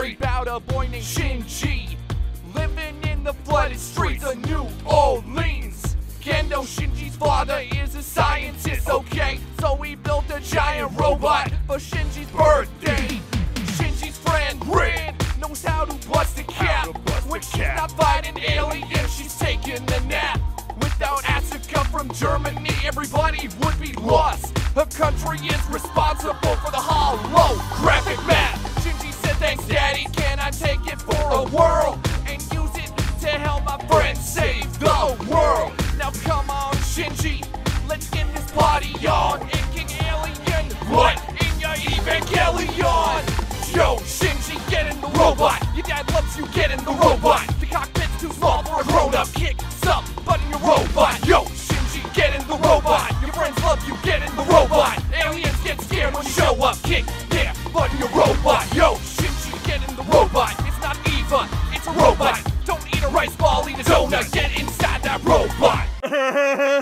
story about a boy named Shinji, living in the flooded streets of New Orleans. Kendo, Shinji's father, is a scientist, okay? So he built a giant robot for Shinji's birthday. Shinji's friend, Rin, knows how to bust a cap. When she's not fighting aliens, she's taking a nap. Without Asuka from Germany, everybody would be lost. Her country is responsible for the holographic map. Shinji said, thanks daddy, can I take it for a whirl? And use it to help my friends save the world. Now come on Shinji, let's get this party on. And King Alien, what in your Evangelion? Yo Shinji, get in the robot. Your dad loves you, get in the robot. The cockpit's too small for a grown-up. Kick some butt in your robot. Yo Shinji, get in the robot. Your friends love you, get in the robot. Aliens get scared when you show up. Kick their butt in your robot. Yo Shinji, get in the robot. It's not Eva, it's a robot. Don't eat a rice ball, eat a donut. Get inside that robot.